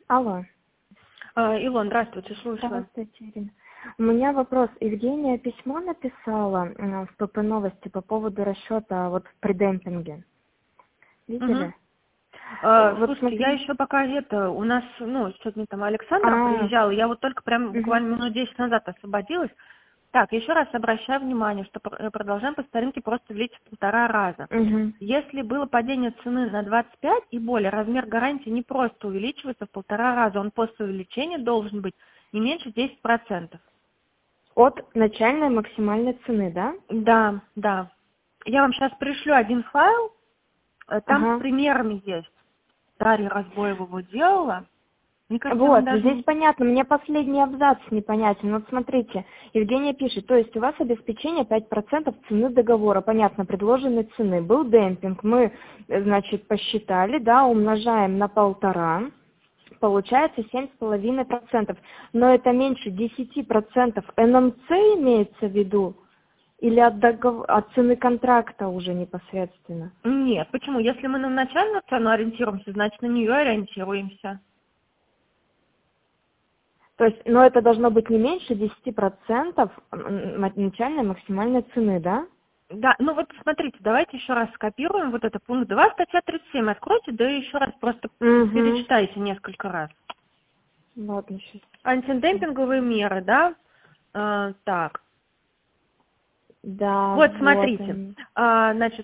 Алло. Илон, здравствуйте, слушаю. Здравствуйте, Ирина. У меня вопрос. Евгения письмо написала в ПП Новости по поводу расчета вот в предемпинге. Видели? Слушайте, я еще пока у нас, сегодня там Александра приезжала, я вот только прям буквально минут 10 назад освободилась. Так, еще раз обращаю внимание, что продолжаем по старинке просто увеличить в 1,5 раза. Если было падение цены на 25 и более, размер гарантии не просто увеличивается в 1,5 раза, он после увеличения должен быть не меньше 10%. От начальной максимальной цены, да? Да, да. Я вам сейчас пришлю один файл, там с примерами есть. Дарья Разбоева его делала. Мне кажется, вот, здесь понятно, мне последний абзац непонятен. Вот смотрите, Евгения пишет, то есть у вас обеспечение 5% цены договора, понятно, предложенной цены. Был демпинг, мы, значит, посчитали, да, умножаем на 1,5, получается 7,5%. Но это меньше 10%. НМЦ имеется в виду? Или от цены контракта уже непосредственно? Нет, почему? Если мы на начальную цену ориентируемся, значит, на нее ориентируемся. То есть, но это должно быть не меньше 10% начальной максимальной цены, да? Да, ну вот смотрите, давайте еще раз скопируем вот это пункт 2, статья 37, откройте, да и еще раз просто перечитайте несколько раз. Ладно, сейчас. Антидемпинговые меры, да? Так. Да. Вот, смотрите, значит,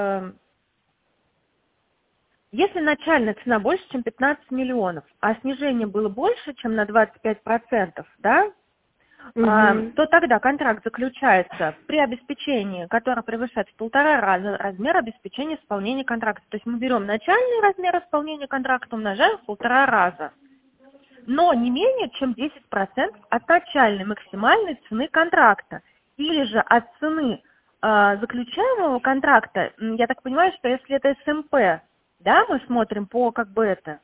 если начальная цена больше, чем 15 миллионов, а снижение было больше, чем на 25%, да, то тогда контракт заключается при обеспечении, которое превышает в 1,5 раза размер обеспечения исполнения контракта. То есть мы берем начальный размер исполнения контракта, умножаем в 1,5 раза, но не менее чем 10% от начальной максимальной цены контракта. Или же от цены заключаемого контракта, я так понимаю, что если это СМП, да, мы смотрим по как бы это.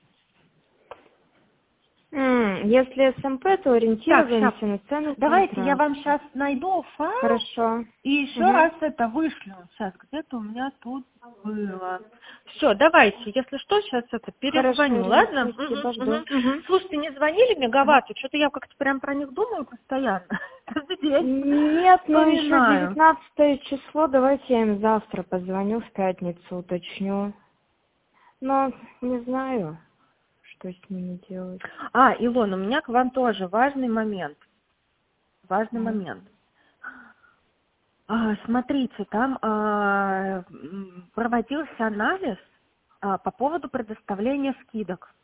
Если СМП, то ориентируемся на цену. Давайте я вам сейчас найду файл. Хорошо. И еще раз это вышлю. Сейчас, где-то у меня тут было. Все, давайте, если что, сейчас это перезвоню, ладно? Слушайте, не звонили Мегаватту? Что-то я как-то прям про них думаю постоянно. Нет, ну еще 19 число, давайте я им завтра позвоню, в пятницу уточню. Но не знаю, что с ними делать. Илон, у меня к вам тоже важный момент. Смотрите, там проводился анализ по поводу предоставления скидок.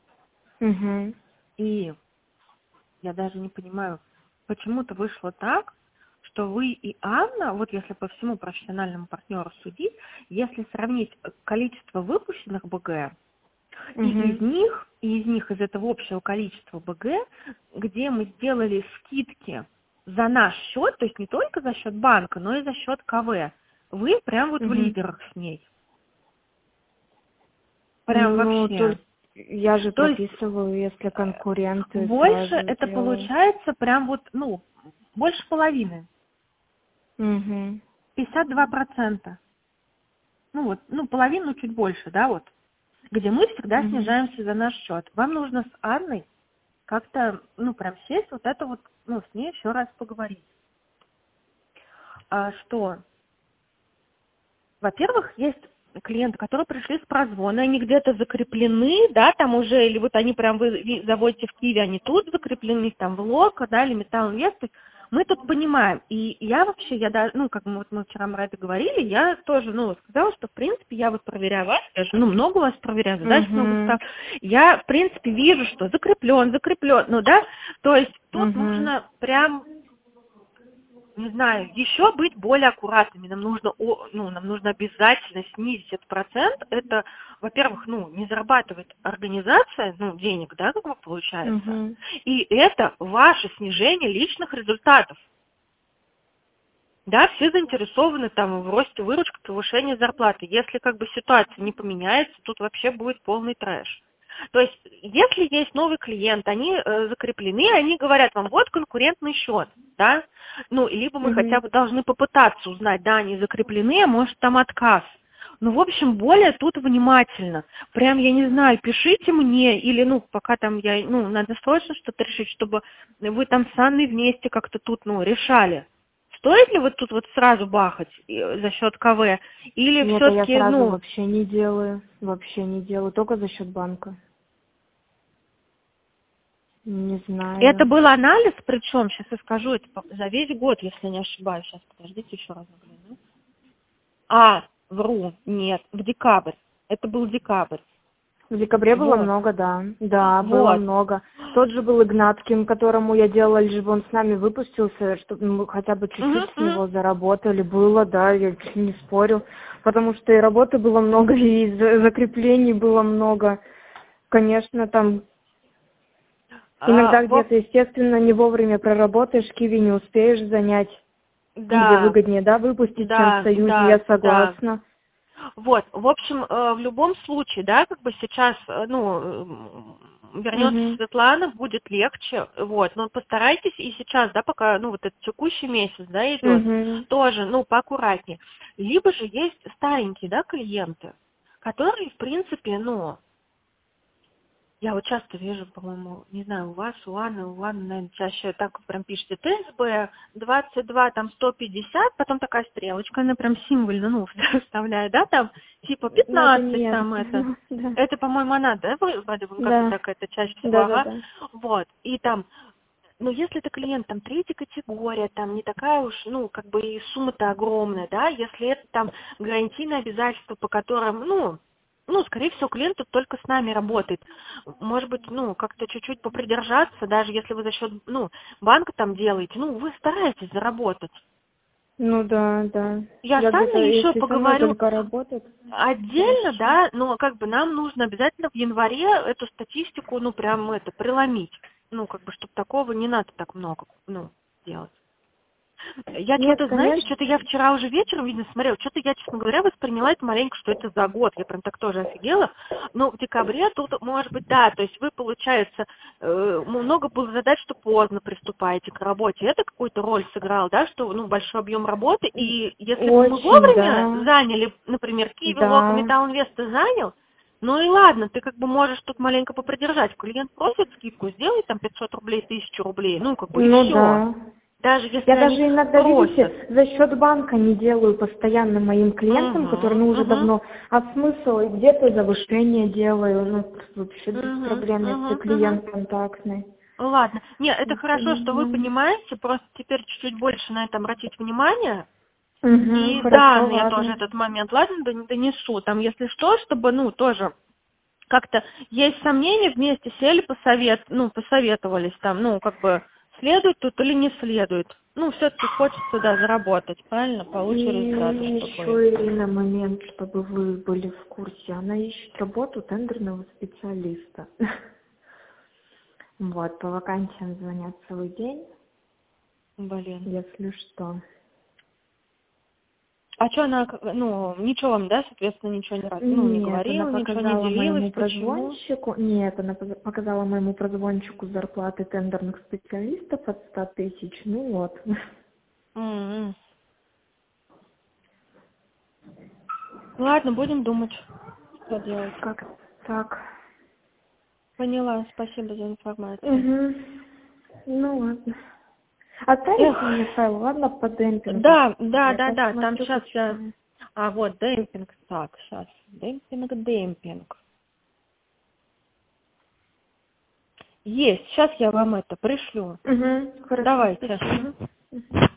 И я даже не понимаю, почему-то вышло так, что вы и Анна, вот если по всему профессиональному партнеру судить, если сравнить количество выпущенных БГ, и из этого общего количества БГ, где мы сделали скидки за наш счет, то есть не только за счет банка, но и за счет КВ, вы прям вот в лидерах с ней. Прям вообще. Я же прописываю, если конкуренты. Больше это получается прям вот, больше половины. 52%. Половину чуть больше, да, вот. Где мы всегда снижаемся за наш счет. Вам нужно с Анной как-то, прям сесть, вот это вот, с ней еще раз поговорить. Что? Во-первых, есть клиенты, которые пришли с прозвона, они где-то закреплены, да, там уже, или вот они прям вы заводите в Киеве, они тут закреплены, там в Локо, да, или Металлинвест. Мы тут понимаем, и я даже, как мы вчера про это говорили, я тоже, сказала, что, в принципе, я вот проверяю вас, я же, много вас проверяю, задач много ставлю. Я, в принципе, вижу, что закреплен, да, то есть тут нужно прям, не знаю, еще быть более аккуратными. Нам нужно обязательно снизить этот процент. Это, во-первых, не зарабатывает организация, денег, да, как бы получается. И это ваше снижение личных результатов. Да, все заинтересованы там в росте выручки, повышении зарплаты. Если как бы ситуация не поменяется, тут вообще будет полный трэш. То есть, если есть новый клиент, они закреплены, они говорят вам, вот конкурентный счет, да, либо мы хотя бы должны попытаться узнать, да, они закреплены, а может там отказ. Ну, в общем, более тут внимательно. Прям, я не знаю, пишите мне, или, ну, пока там надо срочно что-то решить, чтобы вы там с Анной вместе как-то тут, решали. Стоит ли вот тут вот сразу бахать за счет КВ? Или Нет, я все-таки, сразу вообще не делаю, только за счет банка. Не это знаю. был анализ, причем, сейчас я скажу, это за весь год, если не ошибаюсь. Сейчас, подождите, еще раз загляну. Вру, нет, в декабрь. Это был декабрь. В декабре было Вот. много, да. Да, было Вот. много. Тот же был Игнаткин, которому я делала, лишь бы он с нами выпустился, чтобы мы хотя бы чуть-чуть с него заработали. Было, да, я не спорю. Потому что и работы было много, и закреплений было много. Конечно, там иногда где-то, естественно, не вовремя проработаешь, киви не успеешь занять, где Да, выгоднее, да, выпустить, чем в Союзе, да, я да. согласна. Вот, в общем, в любом случае, да, как бы сейчас, вернется Мгм. Светлана, будет легче, вот, но постарайтесь и сейчас, да, пока, вот этот текущий месяц, да, идет, Мгм. тоже, поаккуратнее. Либо же есть старенькие, да, клиенты, которые, в принципе, я вот часто вижу, по-моему, не знаю, у вас, у Анны, наверное, чаще так прям пишете ТСБ 22, там 150, потом такая стрелочка, она прям символьно, вставляет, да, там, типа Ну, это 15 нет. там это. Да. Это, по-моему, она, да, вроде бы, как-то Да. так это чаще всего, Да, да, ага. да. Вот, и там, если это клиент, там, третья категория, там, не такая уж, как бы и сумма-то огромная, да, если это там гарантийные обязательства, по которым, скорее всего, клиент тут только с нами работает. Может быть, как-то чуть-чуть попридержаться, даже если вы за счет, банка там делаете, вы стараетесь заработать. Ну да, да. Я Я с где-то, Анной еще если со мной поговорю только работает, отдельно, хорошо. да, но как бы нам нужно обязательно в январе эту статистику, прям преломить. Как бы, чтобы такого не надо так много, делать. Я Нет, что-то, знаете, конечно. я вчера уже вечером, видно, смотрела, что-то я, честно говоря, восприняла это маленько, что это за год, я прям так тоже офигела, но в декабре тут, может быть, да, то есть вы, получается, много было задач, что поздно приступаете к работе, это какую-то роль сыграл, да, что, большой объем работы, и если бы мы Очень, вовремя да. заняли, например, Киви, Лока, Да. Металл Инвест ты занял, ну и ладно, ты как бы можешь тут маленько попридержать, клиент просит скидку, сделай там 500 рублей, 1000 рублей, как бы и Ну все. да. Даже если Я они даже иногда, просят. видите, за счет банка не делаю постоянно моим клиентам, которые, уже Угу. давно, а смысл, и где-то завышение делаю, вообще без проблем, если клиент контактный. Ладно. Нет, это хорошо, что вы Поэтому, понимаете, просто теперь чуть-чуть больше на это обратить внимание. И да, хорошо, я тоже ладно. этот момент, ладно, донесу. Там, если что, чтобы, тоже как-то есть сомнения, вместе сели, посоветовались там, как бы следует тут или не следует. Все-таки хочется, да, заработать, правильно, И получше результаты, чтобы... еще, Ирина, момент, чтобы вы были в курсе. Она ищет работу тендерного специалиста. Вот, по вакансиям звонят целый день, Блин. если что. А что она, ничего вам, да, соответственно, ничего не Нет, она говорила, ничего не показала делилась, моему почему? прозвонщику, нет, она показала моему прозвонщику зарплаты тендерных специалистов от 100 тысяч, ну вот. М-м. Ладно, будем думать, что делать. Как так? Поняла, спасибо за информацию. Угу. Ну ладно. Оставите Эх, мне файл, ладно, по демпингу. да, Я там посмотрю, сейчас я... почитаю. вот, демпинг, так, сейчас, демпинг. Есть, сейчас я вам это пришлю. Угу, хорошо, Давайте. спасибо. Мгм.